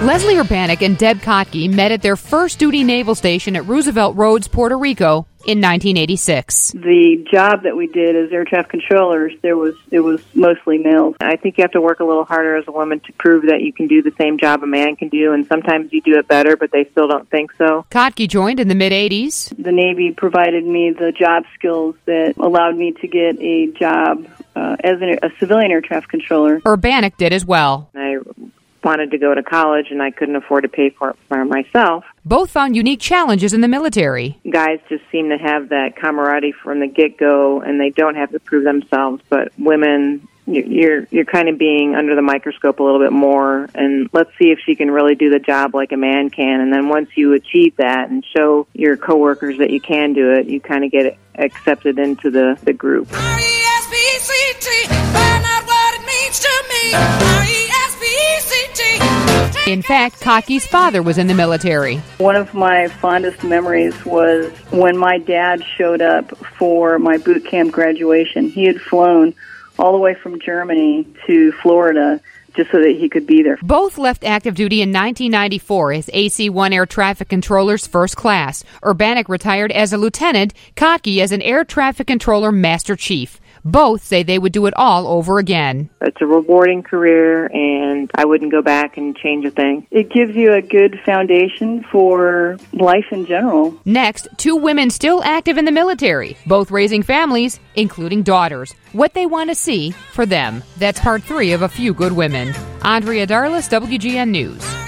Leslie Urbanek and Deb Kotke met at their first duty naval station at Roosevelt Roads, Puerto Rico in 1986. The job that we did as air traffic controllers, it was mostly males. I think you have to work a little harder as a woman to prove that you can do the same job a man can do, and sometimes you do it better, but they still don't think so. Kotke joined in the mid-'80s. The Navy provided me the job skills that allowed me to get a job as a civilian air traffic controller. Urbanek did as well. I wanted to go to college, and I couldn't afford to pay for it for myself. Both found unique challenges in the military. Guys just seem to have that camaraderie from the get-go, and they don't have to prove themselves. But women, you're kind of being under the microscope a little bit more, and let's see if she can really do the job like a man can. And then once you achieve that and show your coworkers that you can do it, you kind of get accepted into the group. R-E-S-P-E-C-T, find out what it means to me. R-E-S-P-E-C-T. In fact, Kotke's father was in the military. One of my fondest memories was when my dad showed up for my boot camp graduation. He had flown all the way from Germany to Florida just so that he could be there. Both left active duty in 1994 as AC-1 Air Traffic Controllers First Class. Urbanek retired as a lieutenant, Kotke as an Air Traffic Controller Master Chief. Both say they would do it all over again. It's a rewarding career, and I wouldn't go back and change a thing. It gives you a good foundation for life in general. Next, two women still active in the military, both raising families, including daughters. What they want to see for them. That's part 3 of A Few Good Women. Andrea Darlis, WGN News.